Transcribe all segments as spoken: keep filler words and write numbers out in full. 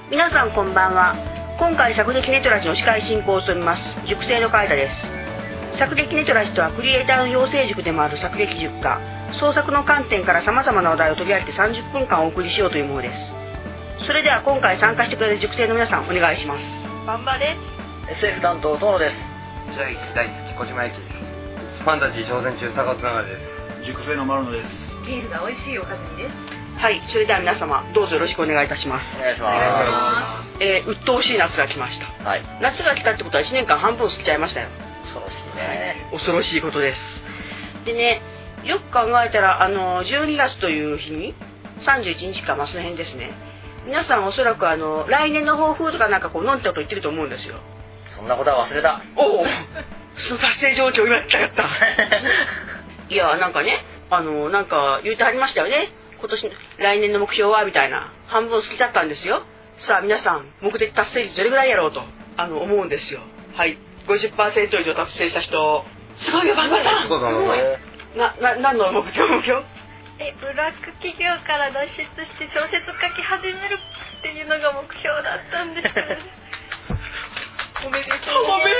皆さんこんばんは。今回作劇ネトラジの司会進行を務めます塾生の海田です。作劇ネトラジとはクリエイターの養成塾でもある作劇塾が創作の観点からさまざまな話題を取り上げてさんじゅっぷんかんお送りしようというものです。それでは今回参加してくれる塾生の皆さんお願いします。 バンバです。 エスエフ 担当遠野です。 白雪大好き小島駅です。ファンタジー挑戦中坂津永です。 塾生の丸野です。 ビールが美味しいおかずにです。 はい、それでは皆様どうぞよろしくお願いいたします。 お願いします。 えー、鬱陶しい夏が来ました。 はい。 夏が来たってことはいちねんかん半分過ぎちゃいましたよ。 恐ろしいね。 恐ろしいことです。でね、よく考えたらあのじゅうにがつという日にさんじゅういちにちか、まあその辺ですね。皆さんおそらくあの来年の抱負とかなんかこうのんちゃんと言ってると思うんですよ。 そんなことは忘れた。 おお、その達成状況を言われたかった。いやなんかね、あのなんか言うてはりましたよね。今年来年の目標はみたいな、半分過ぎちゃったんですよ。さあ皆さん目的達成率どれぐらいやろうとあの思うんですよ。はい、ごじゅっパーセント 以上達成した人、すごいよバンバさん。 すごいすごい。 なな何の目標目標？ えブラック企業から脱出して小説書き始めるっていうのが目標だったんです。おめでとう。 おめで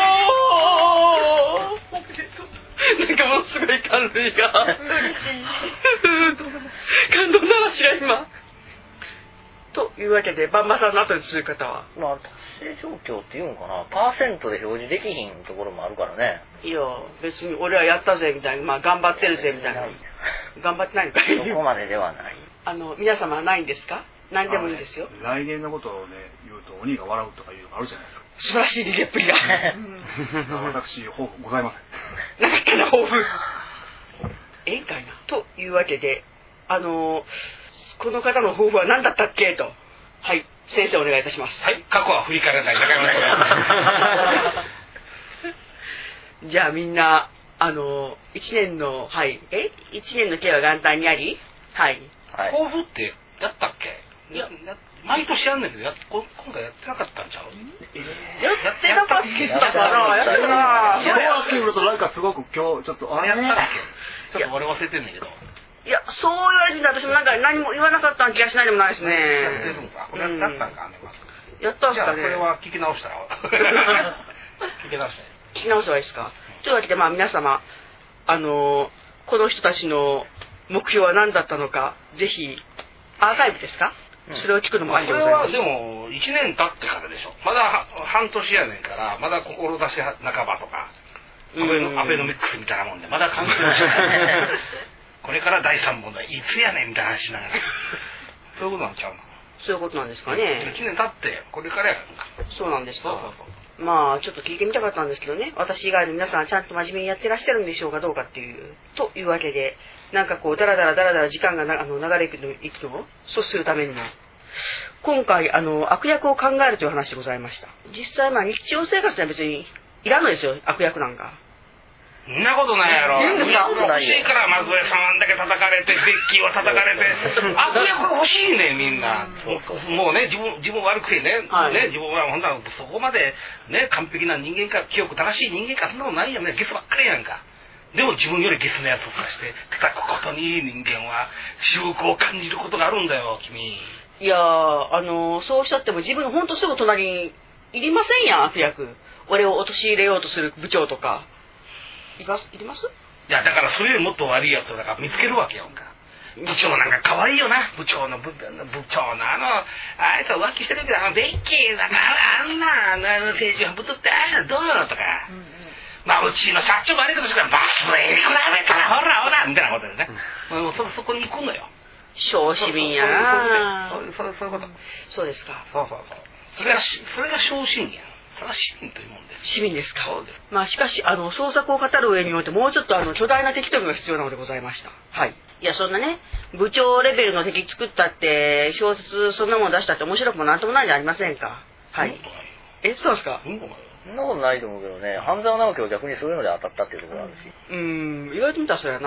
とう。おめでとう。なんかものすごい感涙が。 嬉しい。 感動の話が今。というわけでバンバさんの後に続く方は、 まあ達成状況っていうのかな、パーセントで表示できひんところもあるからね。 いや別に俺はやったぜみたいな、まあ頑張ってるぜみたいな。頑張ってないのかい。 そこまでではない。 あの皆様はないんですか？何でもいいですよ。 来年のことをね言うと鬼が笑うとかいうのがあるじゃないですか。 素晴らしい逃げっぷりが。 私抱負ございません。 なかったな抱負。ええんかいな。というわけで、あのー、この方の抱負は何だったっけと。はい、先生お願いいたします。 はい、過去は振り返らない中山です。 じゃあみんなあのいちねんのはいえいちねんの計は元旦にあり、はい。 はい。 抱負ってやったっけ？いや毎年やんねんけど、や今回やってなかったんちゃう？ やってなかったかな。やってるな。 そうやってみるとなんかすごく今日ちょっとあれやったっけ？ちょっと俺忘れてんねんけど。 いやそう言われてみたら私もなんか何も言わなかった気がしないでもないですね。 やってるんか。これやったんかね。 やったんすかね。 じゃあこれは聞き直したら。聞き直した。 聞き直せばいいですか。というわけでまあ皆様あのこの人たちの目標は何だったのか、ぜひアーカイブですか、うん、それを聞くのもありでございます。 それはでもいちねん経ってからでしょ。まだ半年やねんから、まだ志半ばとかアベノ、アベノミックスみたいなもんでまだ考えてないこれからだいさんぼんだ、いつやねんみたいな話しながらそういうことなんちゃうの。 そういうことなんですかね。 いちねん経ってこれからやんか。 そうなんですか。そうそうそう。まあちょっと聞いてみたかったんですけどね、私以外の皆さんちゃんと真面目にやってらっしゃるんでしょうかどうかっていう。というわけで、なんかこうダラダラダラダラ時間がなあの流れていくのを阻止するためにも、今回あの悪役を考えるという話でございました。実際まあ日常生活には別にいらんのですよ、悪役なんか。 そんなことないやろ。 いいんですか？ 欲しいから松江さんあんだけ叩かれて、ベッキーは叩かれて、悪役が欲しいねみんな。もうね、自分自分悪くてね、はい、ね自分はほんならそこまでね完璧な人間か、清く正しい人間か、そんなことないよね。ゲスばっかりやんか。でも自分よりゲスなやつをさして叩くことに人間は至福を感じることがあるんだよ、君。 いやー、あのー、そうおっしゃっても自分ほんとすぐ隣にいりませんやん、悪役。俺を陥れようとする部長とか。います？いります？ いやだからそれよりもっと悪いやつをだから見つけるわけよ。部長なんか可愛いよな。部長の部部長のあのあいつは浮気してるけど、あのベッキーだからあんなあの政治家ぶとってあどうよとか、うんうん、まあうちの社長悪いことしてからバスへ比べたらほらほらみたいなことでね、うん、そそこに行くのよ。 小市民やな。 そういうそういうこと。 そうですか。 そうそうそう。それがそれが小市民や。それは市民というもんです。 市民ですか。 そうです。 まあしかしあの創作を語る上においてもうちょっとあの巨大な敵というのが必要なのでございました。はい。いやそんなね部長レベルの敵作ったって小説そんなもの出したって面白くもなんともないじゃありませんか。はい。えそうですか。 そんなことないと思うけどね。半沢直樹は逆にそういうので当たったっていうところなんですよ。 うーん、言われてみたらそうやな。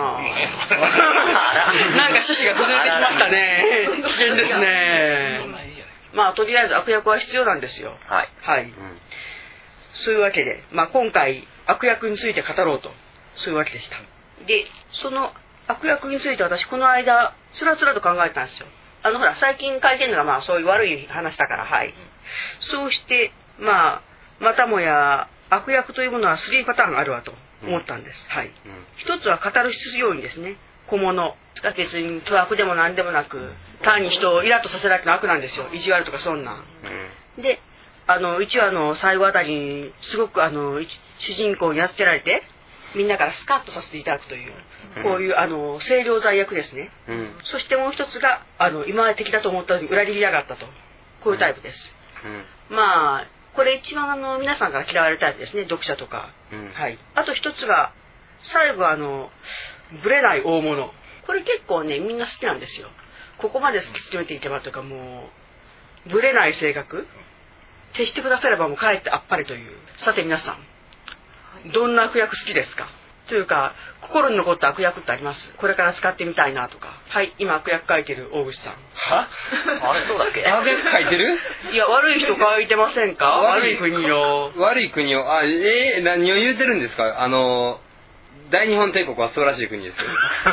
なんか趣旨が崩れてきましたね。危険ですね。まあとりあえず悪役は必要なんですよ。 はい。 はい。うん、そういうわけで、まあ今回悪役について語ろうと、そういうわけでした。で、その悪役について私この間つらつらと考えたんですよ。 あのほら最近書いてるのがまあそういう悪い話だから、はい、そうしてまあまたもや悪役というものはスリーパターンあるわと思ったんです、うん、はい、うん、一つはカタルシス要因ですね。小物が別に巨悪でも何でもなく単に人をイラッとさせられての悪なんですよ。意地悪とかそんなん、うん、であのいちわの最後あたりにすごくあの主人公にやっつけられてみんなからスカッとさせていただくという、うん、こういうあの清涼罪役ですね、うん、そしてもう一つがあの今まで敵だと思ったのに裏切りやがったと、こういうタイプです、うん、まあこれ一番あの皆さんから嫌われるタイプですね、読者とか、うん、はい、あと一つが最後あのブレない大物、これ結構ねみんな好きなんですよ。ここまで突き詰めていけばというか、もうブレない性格徹してくださればもうかえってあっぱれという。さて皆さんどんな悪役好きですかというか、心に残った悪役ってあります？これから使ってみたいなとか。はい、今悪役書いてる大口さん。 はあれそうだっけ？ 悪役書いてる？ いや、悪い人書いてませんか？悪い国を。 悪い国を。あ、えー、何を言うてるんですか？あの大日本帝国は素晴らしい国ですよ。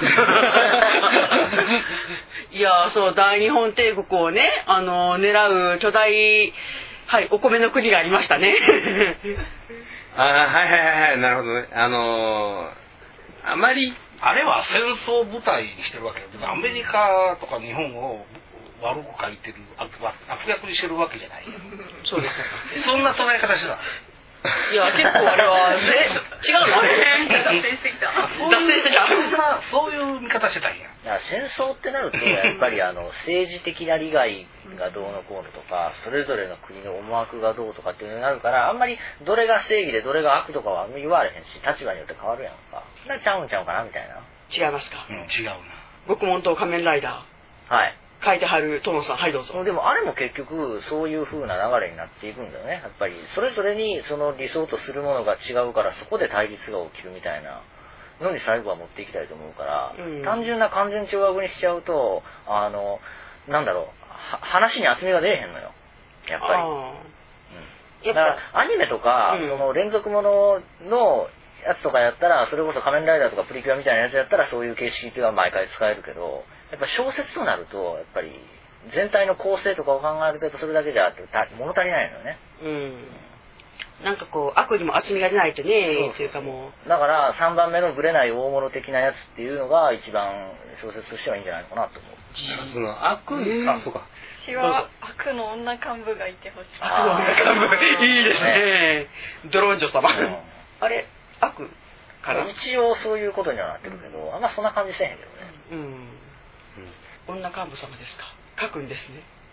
いや、そう、大日本帝国をね、あの狙う巨大、はい、お米の国がありましたね。 あ、はいはいはいはい、なるほどね。あのー、あまりあれは戦争舞台にしてるわけで、アメリカとか日本を悪く書いてる悪役にしてるわけじゃない。 そうですか。 そんな捉え方してた。 いや、結構あれはえ違うの？ 脱線してきた。 脱線してきた。 そういう見方してたんや。 だから戦争ってなるとやっぱりあの政治的な利害がどうのこうのとか、それぞれの国の思惑がどうとかっていうのになるから、あんまりどれが正義でどれが悪とかはあんまり言われへんし、立場によって変わるやんか。だからちゃうんちゃうかなみたいな。 違いますか？ うん、違うな。 獄門と仮面ライダー。はい。 書いてはる殿さん、はいどうぞ。 でもあれも結局そういう風な流れになっていくんだよね。やっぱりそれぞれにその理想とするものが違うから、そこで対立が起きるみたいなのに最後は持っていきたいと思うから、うん、単純な完全懲悪にしちゃうと、あのなんだろう、話に厚みが出えへんのよやっぱり。うん、だからアニメとか、うん、その連続もののやつとかやったら、それこそ仮面ライダーとかプリキュアみたいなやつやったらそういう形式が毎回使えるけど、やっぱ小説となるとやっぱり全体の構成とかを考えると、やっぱそれだけじゃ物足りないのよね。 うん。なんかこう悪にも厚みが出ないとね、というかもう。だからさんばんめのブレない大物的なやつっていうのが一番小説としてはいいんじゃないのかなと思う。 その悪、えー、あ、そうか。 私は悪の女幹部がいてほしい。 悪の女幹部いいですね。ドロンジョ様。うん、あれ悪かな。 一応そういうことにはなってるけど、うん、あんまそんな感じせえへんけどね。 うん。女幹部様ですか。書くんです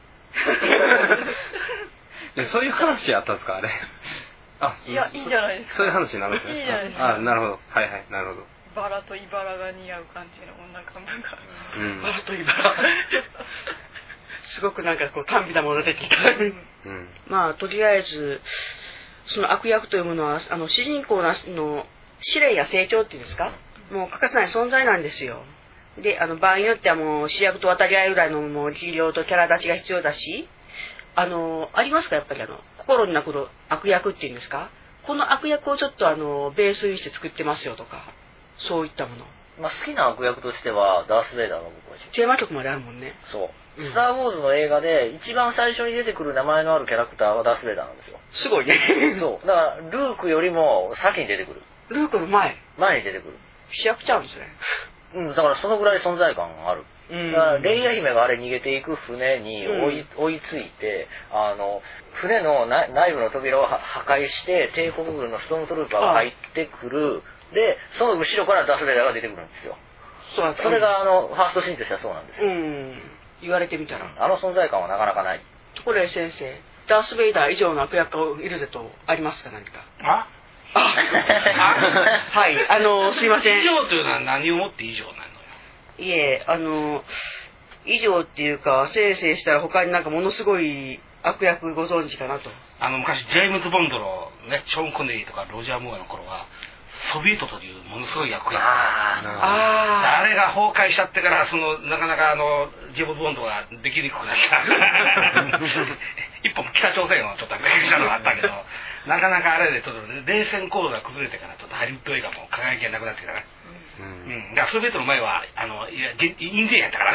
ね。そういう話やったんですかあれ。 あ、いや、いいんじゃないですか。 そういう話になるんですね。 いいじゃないですか。 あ、なるほど。はいはい、なるほど。 バラとイバラが似合う感じの女幹部が。 うん、バラとイバラ。すごくなんかこう甘美なもの出てきた。うん、まあとりあえずその悪役というものはあの主人公の試練や成長っていうんですか、もう欠かせない存在なんですよ。で、あの場合によってはもう主役と渡り合いぐらいのもう力量とキャラ立ちが必要だし、あのありますかやっぱりあの心に残る悪役っていうんですか、この悪役をちょっとあのベースにして作ってますよとか、そういったもの。 まあ好きな悪役としてはダース・ベイダーが僕はテーマ曲まであるもんね。 そう、うん、スター・ウォーズの映画で一番最初に出てくる名前のあるキャラクターはダース・ベイダーなんですよ。 すごいね。 そうだからルークよりも先に出てくる。 ルークの前前に出てくる主役ちゃうんですね。 うん、だからそのぐらい存在感がある。だからレイヤ姫があれ逃げていく船に追い、うん、追いついて、あの船の内部の扉を破壊して帝国軍のストームトルーパーが入ってくる。でその後ろからダース・ベイダーが出てくるんですよ。そう、それがあのファーストシーンとしてはそうなんですよ。うん、 言われてみたらあの存在感はなかなかない。 ところで先生、ダース・ベイダー以上の悪役がいるぜとありますか何か。 ああはい、あのすいません。 以上というのは何をもって以上なのよ。 いえ、あの以上っていうか、せいせいしたら他になんかものすごい悪役ご存知かなと。 あの昔ジェームズ・ボンドのね、ショーン・コネリーとかロジャー・ムーアの頃はソビエトというものすごい役やった。ああれが崩壊しちゃってから、そのなかなかあのジェームズ・ボンドができにくくなった一本北朝鮮をちょっと勉強したのがあったけどなかなかあれでちょっと冷戦構造が崩れてからちょっとハリウッド映画も輝きがなくなってきたね。うん、うん、だからソビエトの前はあのいや印税やったからね。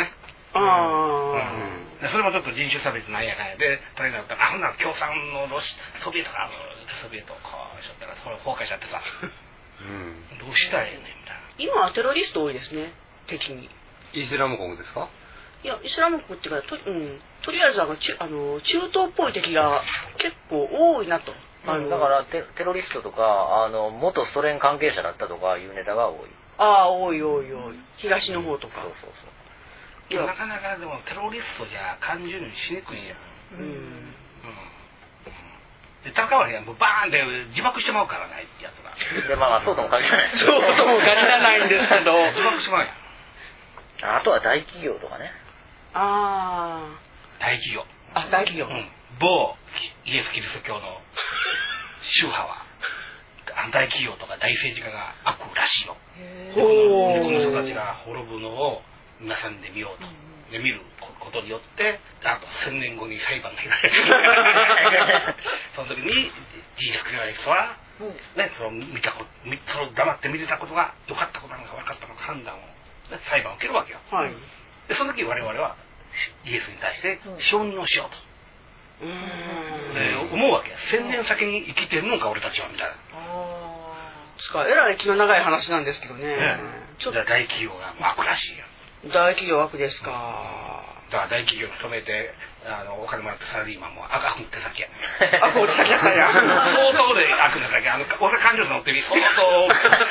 ああ、 うん、それもちょっと人種差別なんやかんやで大変だったら、あほんなら共産のロシソビエトがソビエトをこうしちゃったらそれ崩壊しちゃってさ、うん、どうしたらええねんみたいな。 今はテロリスト多いですね、敵に。 イスラム国ですか？ いや、イスラム国っていうか、と、うん、とりあえずあのちあの中東っぽい敵が結構多いなと。 あのだからテ、テロリストとかあの元ソ連関係者だったとかいうネタが多い。 ああ、多い多い多い。東の方とか。 そうそうそう。 いやなかなかでもテロリストじゃ感情にしにくいじゃん。うん。うん。で戦わへんやん、もうバーンって自爆してまうからないやつが。 でまあそうとも限らない。 そうとも限らないんですけど。 自爆してまうやん。 あとは大企業とかね。 ああ。 大企業。 あ、大企業。うん。 某イエス・キリスト教の宗派は大企業とか大政治家が悪らしいよ。でこの人たちが滅ぶのを皆さんで見ようと。で見ることによってあと千年後に裁判が開かれる。その時にジーザス・クリストは、ね、その見たことその黙って見てたことが良かったことなのか悪かったのか判断を、ね、裁判を受けるわけよ。はい、でその時我々はイエスに対して承認をしようと。うーん、思うわけや。千年先に生きてるのか俺たちはみたいな。 つかえらい気の長い話なんですけどね。ねちょっと大企業が悪らしいよ。 大企業悪ですか。 だから大企業に勤めてあのお金もらってサラリーマンも悪の手先や。 悪の手先やったんや。 相当で悪の手先。あの大阪環状の乗ってる相当。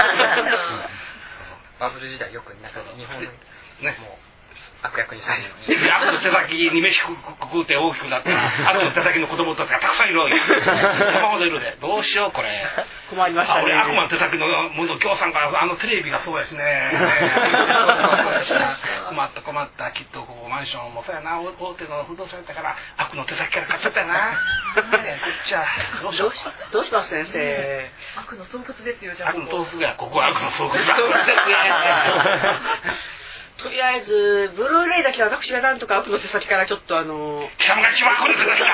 バブル時代よくなんか日本のねもう。悪役にされる。 悪の手先に飯食うて大きくなって悪の手先の子供たちがたくさんいるわけ。山ほどいるで。どうしようこれ。 困りましたね。 俺悪魔の手先のもの協賛からあのテレビがそうやしね。困った困ったきっとここマンションもそうやな大手の不動産やったから悪の手先から買っちゃったよな。じゃあどうしよう。 どうします先生。 悪の巣窟ですよじゃあ。 悪の洞窟がここは悪の巣窟だ。 とりあえずブルーレイだけは私がなんとか悪の手先からちょっとあの貴様が一番悪の手先だ。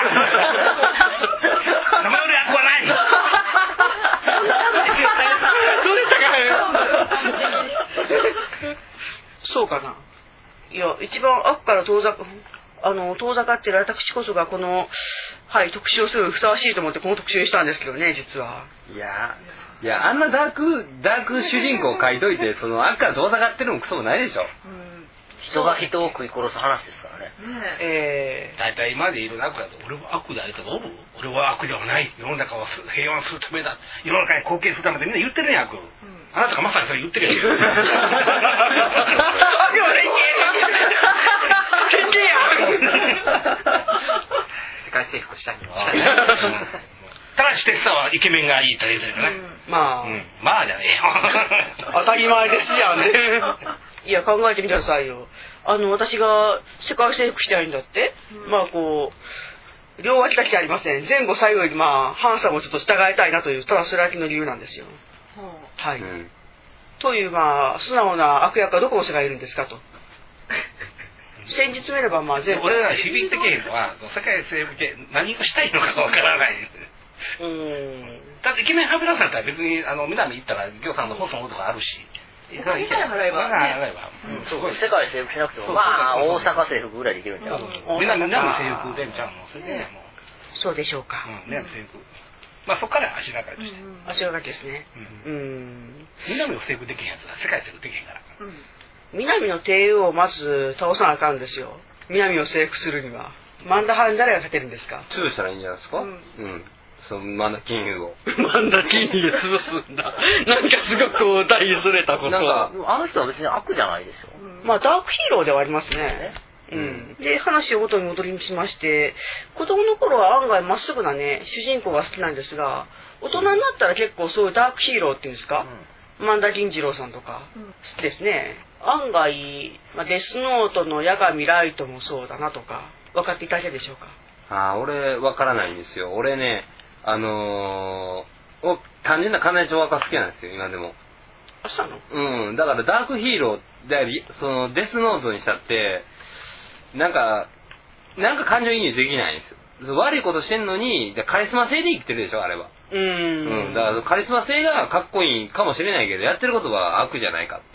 名前より悪はない。 どうでしたか。そうかな。いや一番悪から遠ざかあの遠ざかっている私こそがこのはい特集をするふさわしいと思ってこの特集にしたんですけどね実は。 いやいやあんなダークダーク主人公書いといてその悪から遠ざかってるのもクソもないでしょ。うん、 人が人を食い殺す話ですからね。 ええー、大体今までいる悪だと俺は悪であるとおる。俺は悪ではない。世の中を平和にするためだ。世の中に貢献するためでみんな言ってるやん悪。うん、あなたがまさにそれ言ってるやん。あでもね偏見や。 世界征服したいのは。 ただしテスタはイケメンがいいというね、 うん、まあ、うん、 まあじゃねえよ。 当たり前ですやんね。いや考えてみてくださいよ。あの私が世界征服したいんだって、うん、まあこう両脇だけじゃありません。前後左右にまあハンサムをちょっと従いたいなというただそれだけの理由なんですよ。うん、はい、うん。というまあ素直な悪役はどこの世界にいるんですかと。先日見ればまあ全部。 俺ら響いてけへんのは世界征服系何をしたいのかわからない。うん、だってイケメンはめ出されたら別にあの南行ったら行さんのホストとかあるしお金払えばね世界征服しなくてもまあ大阪征服ぐらいできるんじゃん。 南南征服でんちゃうのそれでもうそうでしょうか。 南征服まあそこから足がかりとして足がかりですね。 南を征服できへんやつは世界征服できへんから。 南の帝王をまず倒さなあかんですよ。南を征服するにはマンダハに誰が勝てるんですか。 潰したらいいんじゃないですか。うんそのマンダ金融をマンダ金融潰すんだ。なんかすごく大それたことは。 あの人は別に悪じゃないでしょ。 うん、まあダークヒーローではありますね。うん、で話を元に戻りしまして子供の頃は案外まっすぐなね主人公が好きなんですが大人になったら結構そういうダークヒーローっていうんですか、うん、万田銀次郎さんとか、うん、好きですね。案外、まあ、デスノートの八神ライトもそうだなとか分かっていただけでしょうか。 ああ俺分からないんですよ。俺ねあのー、単純な金井町若好きなんですよ今でも。 あしたの？ うんだからダークヒーローでありそのデスノートにしたってなんかなんか感情移入できないんですよ。悪いことしてんのにカリスマ性で生きてるでしょあれは。うん、うん、だからカリスマ性がかっこいいかもしれないけどやってることは悪じゃないかっていう。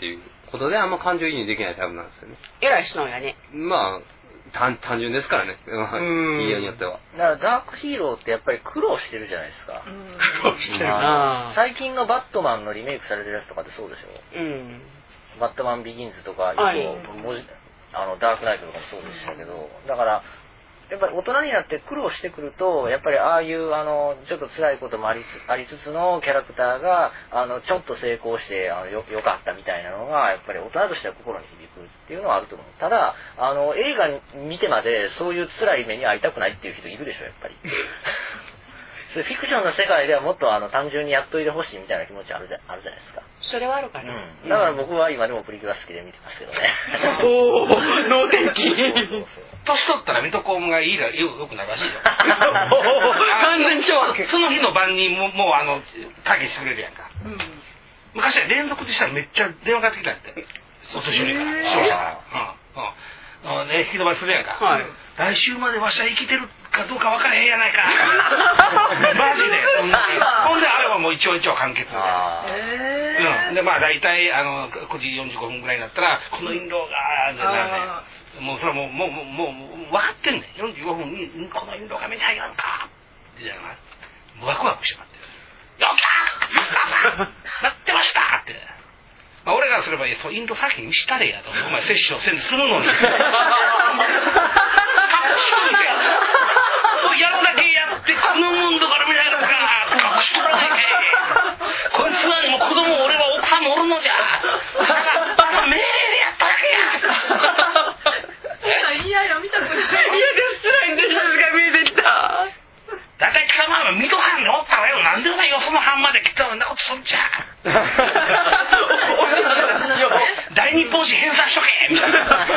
ことであんま感情移入できないタイプなんですよね。 えらい素直やね。 まあ単単純ですからね。言いようによっては。 だからダークヒーローってやっぱり苦労してるじゃないですか。 苦労してるな。 最近のバットマンのリメイクされてるやつとかってそうでしょ。うん。バットマンビギンズとか、はい、あのダークナイトとかもそうでしたけど、だからやっぱり大人になって苦労してくると、やっぱりああいうあのちょっと辛いこともあり つ, ありつつのキャラクターがあのちょっと成功してあの よ, よかったみたいなのがやっぱり大人としては心に響くっていうのはあると思う。ただあの映画見てまでそういう辛い目に遭いたくないっていう人いるでしょやっぱり。それフィクションの世界ではもっとあの単純にやっといてほしいみたいな気持ちあるじ ゃ, あるじゃないですか。 それはあるかな、 うん、だから僕は今でもプリキュア好きで見てますけどね。 おお能天気。 年取ったら水戸黄門がいいらよくなるらしいよ。 完全超悪。 その日の晩にももうあの会議してくれるやんか、うん、昔は連続でしたらめっちゃ電話かかってきたんやって。お年寄りからそうやから、うんうん、ね、引き延ばしするやんか、はい、来週までわしは生きてるかどうか分からへんやないか。マジで。ほんであれはもう一応一応完結で、うん、でまあ大体あのくじよんじゅうごふんぐらいになったらこの印籠がね、もうそれはもうもうもうもう分かってんねん。よんじゅうごふんにこの印籠が目に入らんかみたいなワクワクして待ってる。よっなってましたって。まあ、俺がすればインド先にしたれやとお前摂取をせんするのにやるだけやってこのもんだからみたいなか隠しとらなきゃこいつはもう子供俺は奥さんもおるのじゃだから命令でやっただけや。 いやいや見たくない。いやですらいんですが見えてきた。 だいたい貴様は水戸藩におったわよ。なんでお前よその藩まで来たんだことそんじゃ。大日本史返済しとけみたいな。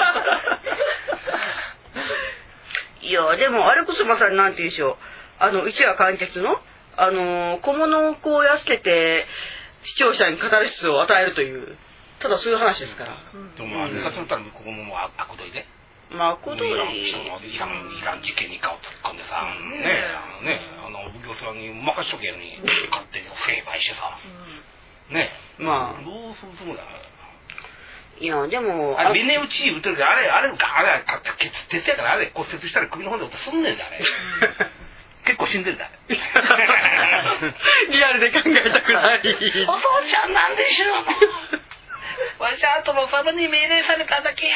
いやでもあれこそまさになんて言うんでしょう、あの一話完結のあの小物をこうやっつけて視聴者にカタルシスを与えるというただそういう話ですから。 でもあれがそのためにここももう悪どいで。 まあ悪どい。 イランイランイラン事件に顔突っ込んでさ、ねえあのねあの奉行さんに任しとけるに勝手に成敗してさ、ねえまあどうするつもりだ。 いやでもあれ峰打ち打ってるけどあれあれあれ鉄やからあれ骨折したら首の骨で音すんねんだあれ。結構死んでんだ。 リアルで考えたくない。 お父ちゃんなんでしょう。わしは殿様に命令されただけや。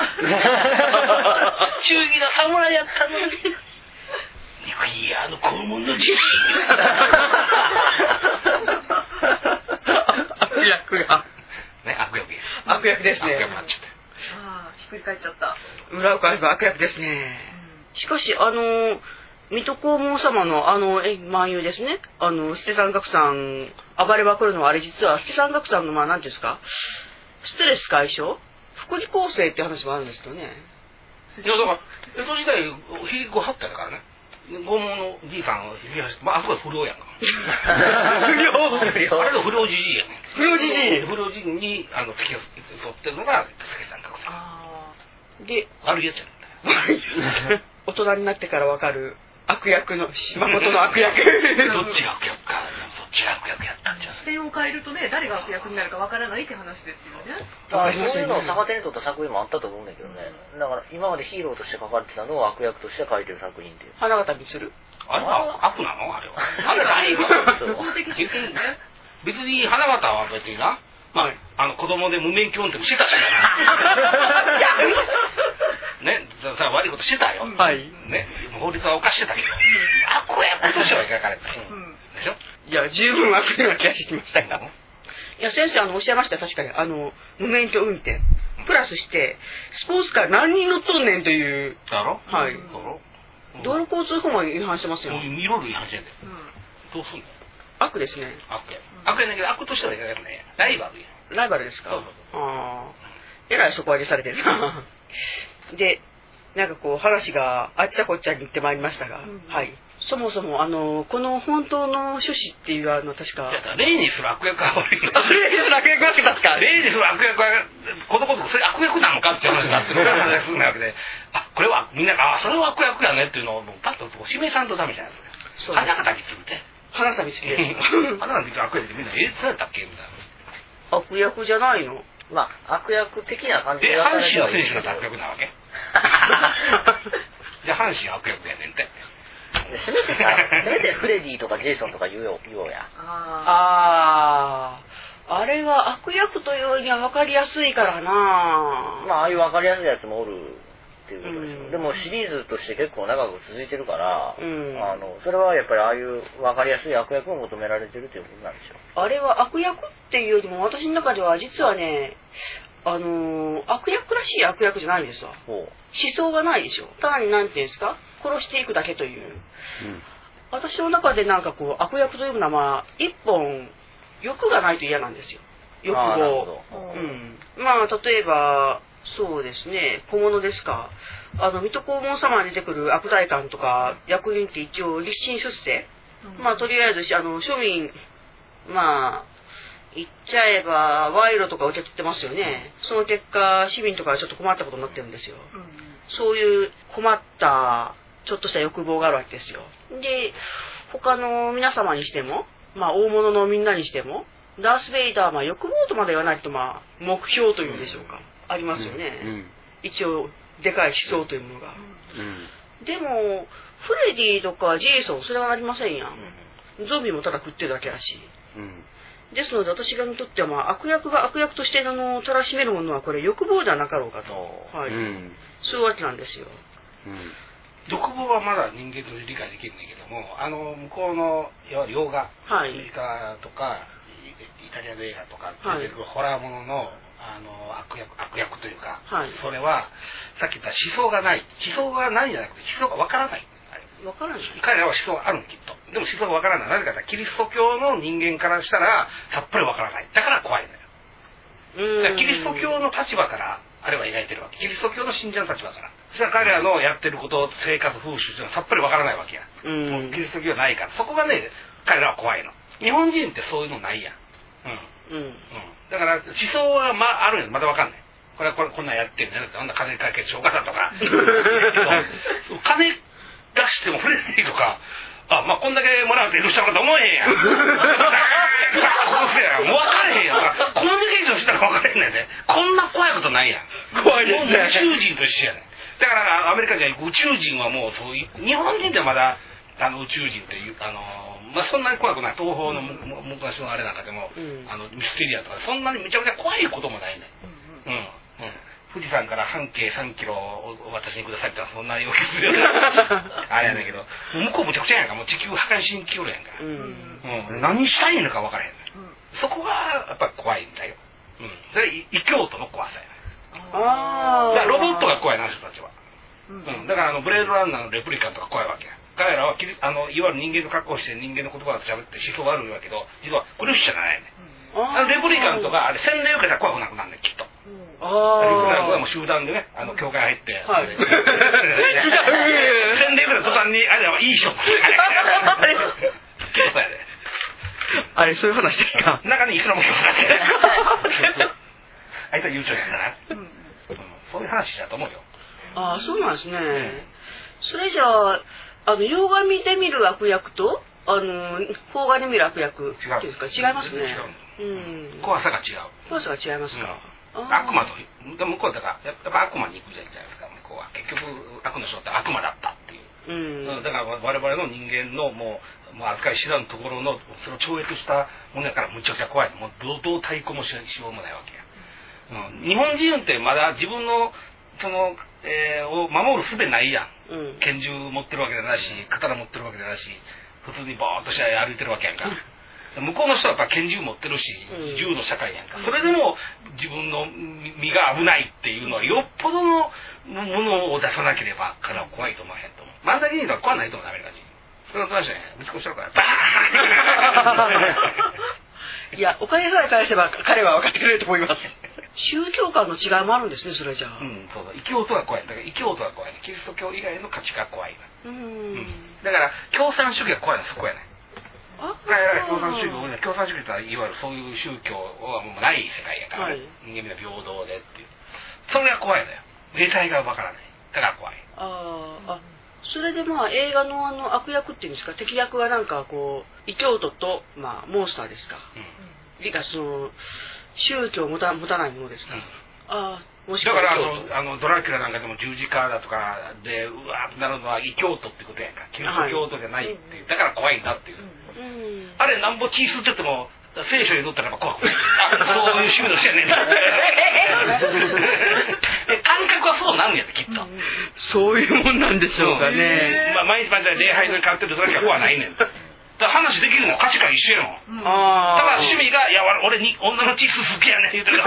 忠義な侍やったのに。いやあの肛門の実施。 悪役が。 ね悪役。 悪役ですね。 悪役になっちゃった。 ああひっくり返っちゃった。 裏を返せば悪役ですね。しかしあの水戸黄門様のあの万有ですね。あの捨三角さん暴れまくるのはあれ実は捨三角さんのまあ何ていうんですか。ストレス解消福利厚生っていう話もあるんですけどね。 いやだから江戸時代ひごはったからね。拷問のじいさんを引き走って、まああそこは不良やんか。 不良あれが不良じじいやね。 不良じじい不良じじいにあの付き添ってるのが助三角さん。で悪いやつやんだ。 大人になってからわかる悪役の島本の悪役。 どっちが悪役か。どっちが悪役やったんじゃ。 視点を変えるとね誰が悪役になるかわからないって話ですよね。 あそういうのを逆手に取った作品もあったと思うんだけどね。だから今までヒーローとして書かれてたのを悪役として書いてる作品っていう。 花形にする。 あれは悪なのあれは。あれないよ。別に花形は別にな。まあ、あの子供で無免許運転もしてたしね。ね、さ悪いことしてたよ。はい。ね、法律は犯してたけど。悪役としては描かれたよ。でしょ。 いや十分悪な気がしてきましたが。いや先生あのおっしゃいました確かにあの無免許運転プラスしてスポーツカー何人乗っとんねんという。 だろ。 はい。道路交通法も違反してますよ。 いろいろ違反してんだよ。どうすんの。 悪ですね。 悪や。悪やねんけど悪としては描かれない。ライバルや。 ライバルですか。ああ。えらい底上げされてるな。で、なんかこう話があっちゃこっちゃに行ってまいりましたが、うん、はい。そもそもあのこの本当の趣旨っていうあの確か。 例にする悪役は悪い。例にする悪役は確か。 例にする悪役はことごとくそれ悪役なのかっていう話になってるわけで、あこれはみんながあそれは悪役やねっていうのをパッと示さんとダメじゃないですか。花形にするって。 花形にする。 花形に悪役ってみんなえそうやったっけみたいな。 悪役じゃないの。 まあ悪役的な感じで、 で阪神の選手が悪役なわけじゃあ阪神は悪役やねんて。 せめてさ、せめてフレディとかジェイソンとか言おう、言おうや。 ああ、あれは悪役というには分かりやすいからな。 まあああいう分かりやすいやつもおるっていうことでしょ。 うん、 でもシリーズとして結構長く続いてるから、 うん、 あのそれはやっぱりああいう分かりやすい悪役を求められてるということなんでしょう。 あれは悪役っていうよりも私の中では実はね、あのー、悪役らしい悪役じゃないんですわ。思想がないでしょ。単になんていうんですか、殺していくだけという、うん、私の中でなんかこう悪役というのはまあ一本欲がないと嫌なんですよ。欲望。うん、まあ例えばそうですね、小物ですか、あの水戸黄門様に出てくる悪代官とか役人って一応立身出世、うん、まあとりあえずあの庶民、まあ言っちゃえば賄賂とか受け取ってますよね。その結果市民とかはちょっと困ったことになってるんですよ、うん、そういう困ったちょっとした欲望があるわけですよ。で他の皆様にしても、まあ大物のみんなにしても、ダース・ベイダーはまあ欲望とまで言わないとまあ目標というんでしょうか、うん、ありますよね、うん、一応でかい思想というものが、うん、でもフレディとかジェイソンそれはなりませんやん、うん、ゾンビもただ食ってるだけだし、うん、ですので私がにとってはまあ悪役が悪役としてあのたらしめるものはこれ欲望ではなかろうかと、はい、うん、そういうわけなんですよ、 うん、欲望はまだ人間と理解できるんだけども、あの向こうのいわゆる洋画、はい、アメリカとかイタリアの映画とか出てくるホラーものの、あの悪役悪役というか、はい、それはさっき言った思想がない、思想がないんじゃなくて思想がわからない。 わからない。 彼らは思想があるのきっと。でも思想がわからない。なぜかというとキリスト教の人間からしたらさっぱりわからない。だから怖いのよ。だからキリスト教の立場からあれは描いてるわけ。キリスト教の信者の立場から。そしたら彼らのやってること、生活風習というのはさっぱりわからないわけや。もうキリスト教はないから。そこがね、彼らは怖いの。日本人ってそういうのないやん。うん。うん。うん。だから思想はまああるんや。まだわかんない。これはこれこんなんやってるんじゃなくて、あんな金解決しようかだとか。金出してもフレスティとか、あ、まあこんだけもらうと許したこと思えへんやん。もう分からへんやん。コミュニケーションしたら分からへんねんで。こんな怖いことないやん。 怖いですね。 宇宙人と一緒やねん。だからアメリカ人は宇宙人はもうそういう、日本人ってまだあの宇宙人っていう、あの、まあそんなに怖くない。東方の昔のあれなんかでも、うん、あのミステリアとか、そんなにめちゃめちゃ怖いこともないねん。うん。うん。富士山から半径さんキロを私にくださいってそんな要求するようなあれやねんけど、向こうむちゃくちゃやんか。もう地球破壊しに来よるやんか、うんうん、何したいのか分からへん、うん、そこがやっぱ怖いんだよ、うん、それ異教徒の怖さやね。ああ、だからロボットが怖いな、人たちは、うん、だからあのブレードランナーのレプリカンとか怖いわけや。彼らはあのいわゆる人間の格好をして人間の言葉で喋って思想が悪いわけど、実はクリスチャンじゃないね、うん、あのレプリカンとかあれ洗礼受けたら怖くなくなるねんきっと。ああ、もう集団でね、あの教会入って、はい、洗礼ぐらい途端にあれはいいショック。 あれそういう話ですか。 中にイスラム教があって、あいつは悠長やからな、うん。そういう話だと思うよ。 ああ、そうなんですね。うん、それじゃあ、あの洋画で見る悪役とあの邦画で見る悪役っていうか違いますね。 うん。怖さが違う。 怖さが違いますか。 うん、悪魔と向こうだからやっぱ悪魔に行くじゃないですか。向こうは結局悪の人って悪魔だったっていう、うん、だから我々の人間のもう、もう扱い知らんところのその超越したものやからむちゃくちゃ怖い。もう堂々太鼓もしようもないわけや、うん、日本人ってまだ自分のその、えー、を守る術ないやん、うん、拳銃持ってるわけじゃないし刀持ってるわけじゃないし普通にボーっとして歩いてるわけやんか、うん、向こうの人はやっぱ拳銃持ってるし、銃の社会やんか。それでも自分の身が危ないっていうのはよっぽどのものを出さなければ彼は怖いと思わへんと思う。漫才芸人とは怖ないと思う、アメリカ人。それは話じゃない。ぶち殺したからバーンいや、お金さえ返せば彼は分かってくれると思います。宗教観の違いもあるんですね、それじゃあ。 うん、そうだ。異教徒は怖い。だから異教徒は怖い、ね。キリスト教以外の価値が怖いな。うん、うん。だから共産主義が怖いのはそこやね。彼ら共産主義を、共産主義とはいわゆるそういう宗教はもうない世界やから、ね、はい、人間みんな平等でっていう。それが怖いのよ。霊体がわからない。だから怖い。 ああ、それでまあ映画のあの悪役っていうんですか、敵役はなんかこう異教徒とまあモンスターですか。うん。理解その宗教を持た持たないものですか。うん、ああ、もしだからあのあのドラキュラなんかでも十字架だとかでうわーってなるのは異教徒ってことやんか。キリスト教徒じゃないっていう、だから怖いんだっていう。うん、あれなんぼ血吸ってても聖書に載ったら怖くない。あ、そういう趣味の人やねん。感覚はそうなんやできっと。 そういうもんなんでしょうかね。 まあ毎日毎日礼拝に通ってるドラキュラ怖ないねん。だから話できるのは価値観一緒やもん。あただ趣味が、いや、俺に女のチッス好きやねん言うてるから、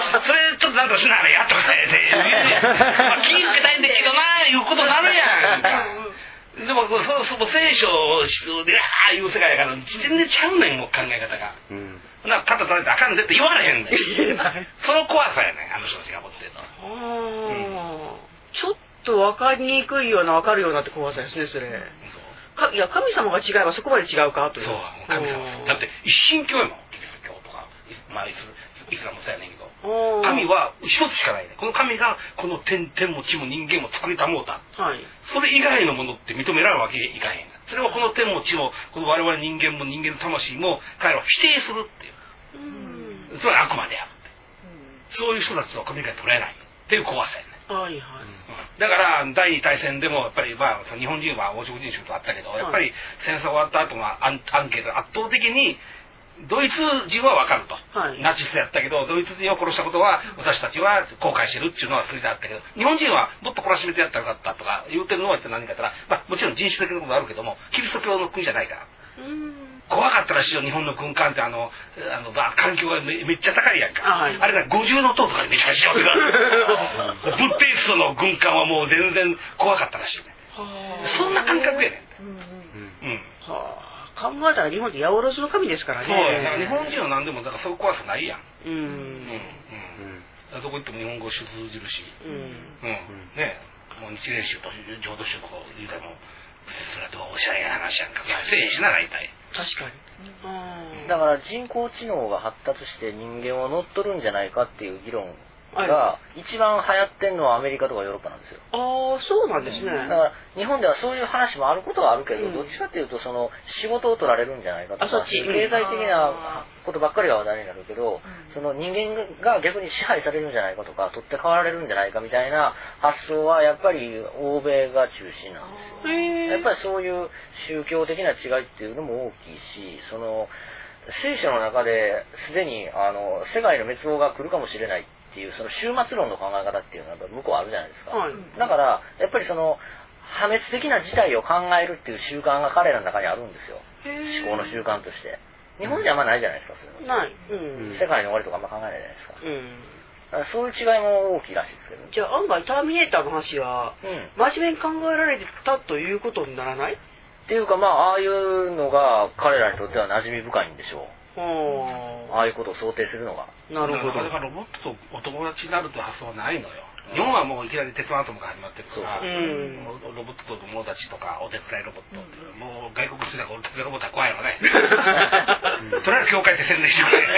それちょっとなんとしなあれやとかね、まあ、気ぃつけたいんだけどな、いうことなるやんか。でも、そそ聖書で、ああいう世界やから、全然ちゃうねん、もう考え方が。うん。なんか肩取れてあかん絶対言われへんねん。その怖さやねん、あの人たちが持ってると。ああ、うん、ちょっと分かりにくいような、分かるようなって怖さですね、それ。いや、神様が違えばそこまで違うかという。 そう、神様。だって一神教やもん、キリスト教とか、まあイス、イスラムもそうやねんけど、神は一つしかないね。この神がこの天、天も地も人間も作りたもうた。はい。それ以外のものって認められるわけいかへん。それはこの天も地も、この我々人間も人間の魂も、彼らは否定するっていう。うん。それは悪魔である。うん。そういう人たちとは神が取れないっていう怖さやね。はいはい、うん、だから第二次大戦でもやっぱり、まあ、その日本人は黄色人種とあったけど、やっぱり戦争終わった後のアン、アンケート圧倒的にドイツ人は分かると、はい、ナチスやったけどドイツ人を殺したことは私たちは後悔してるっていうのはそれであったけど、日本人はもっと懲らしめてやったらよかったとか言うてるのは一体何か言ったら、まあ、もちろん人種的なことあるけどもキリスト教の国じゃないから。うん怖かったらしいよ、日本の軍艦ってあの、あの、環境が め, めっちゃ高いやんか。あ, はい、あれが五重の塔とかでめっちゃしようが。ブッテイストの軍艦はもう全然怖かったらしいね。そんな感覚やねん。うん。うん。はあ、考えたら日本って八百万の神ですからね。そうや、だから日本人は何でも、だからそういう怖さないやん。うん。うん。うん。どこ行っても日本語通じるし。うん。うん。ねもう日蓮宗と浄土宗とか言うても、それはどうおしゃれな話やんか。せえへんしな、大体。確かに。だから人工知能が発達して人間を乗っ取るんじゃないかっていう議論が一番流行ってんのはアメリカとかヨーロッパなんですよ。 ああ、そうなんですね。 だから日本ではそういう話もあることはあるけど、うん、どっちかっていうとその仕事を取られるんじゃないかとか、経済的なことばっかりが話題になるけど、うん、その人間が逆に支配されるんじゃないかとか、取って代わられるんじゃないかみたいな発想はやっぱり欧米が中心なんですよ。やっぱりそういう宗教的な違いっていうのも大きいし、その聖書の中ですでにあの世界の滅亡が来るかもしれないっていうその終末論の考え方っていうのは向こうあるじゃないですか、はい、だからやっぱりその破滅的な事態を考えるっていう習慣が彼らの中にあるんですよ、思考の習慣として。日本じゃあんまないじゃないですか、そういうの。ない、うん、世界の終わりとかあんま考えないじゃないですか、うん、だからそういう違いも大きいらしいですけど、ね、 じゃあ案外ターミネーターの話は、うん、真面目に考えられてたということにならないっていうか、まあああいうのが彼らにとっては馴染み深いんでしょう。ああいうことを想定するのが。 なるほど。 だからロボットとお友達になるという発想はないのよ。日本はもういきなり鉄腕アトムが始まってるから、うん、ロボットと友達とかお手伝いロボットって、うん、もう外国人だからお手伝いロボットは怖いのね。とりあえず教会って宣伝してくれ。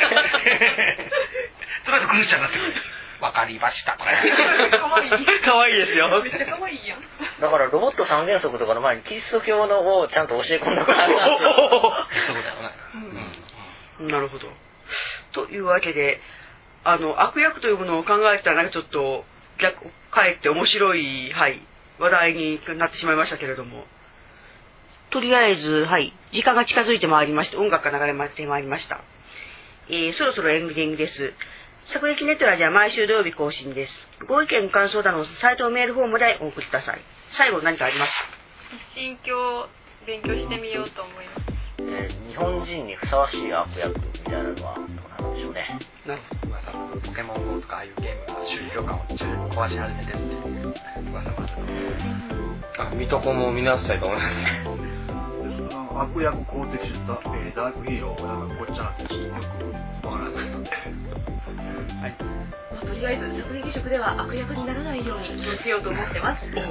とりあえずクリスチャンになってくれ。わかりました。これ。 かわいい。かわいいですよ。 めっちゃかわいいやん。 だからロボット三原則とかの前にキリスト教の方をちゃんと教え込んだからなんですよ。そうだよね。 うん。なるほど。というわけで、あの悪役というものを考えたらなんかちょっと逆かえって面白い、はい、話題になってしまいましたけれども、とりあえず、はい、時間が近づいてまいりまして、音楽が流れてまいりました。えー、そろそろエンディングです。作劇ネットラジは毎週土曜日更新です。ご意見ご感想などのサイトメールフォームでお送りください。最後何かありますか？ 一神教勉強してみようと思います。 えー、日本人にふさわしい悪役みたいなのはどうなんでしょうね。 なるほど。ポケモン ゴー とかああいうゲームが宗教観を壊し始めてるっていう噂もあるので、あ、 水戸黄門を見直したいと思います。 悪役公的した、えー、ダークヒーローなんかこっちゃなってよくわからない。 はい、まあ、とりあえず作劇職では悪役にならないように気をつけようと思ってます。はい、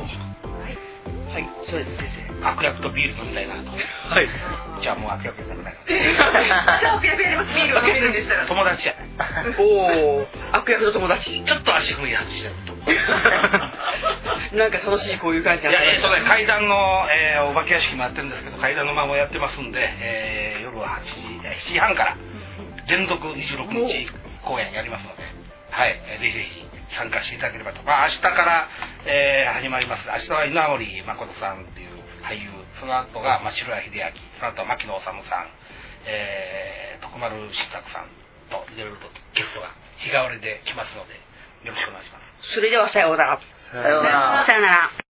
はい、そうです先生。 悪役とビール飲みたいなと。はい。じゃあもう悪役やりたくない。 じゃあ悪役やります。ビールを飲めるんでしたら。 友達じゃない。 おお、悪役の友達。 ちょっと足踏み外してると。 なんか楽しいこういう感じ。 いや、えーとね、階段の、えー、お化け屋敷もやってるんですけど、階段の間もやってますんで、えー、夜ははちじ、しちじはんから連続にじゅうろくにち公演やりますので、はい、ぜひぜひ参加していただければと。まあ明日から、えー、始まります。明日は稲森誠さんっていう俳優、その後が、まあ、城谷秀明、その後は牧野治さん、えー、徳丸新作さんといろいろとゲストが日替わりで来ますので、よろしくお願いします。 それではさようなら。 さようなら。 さようなら。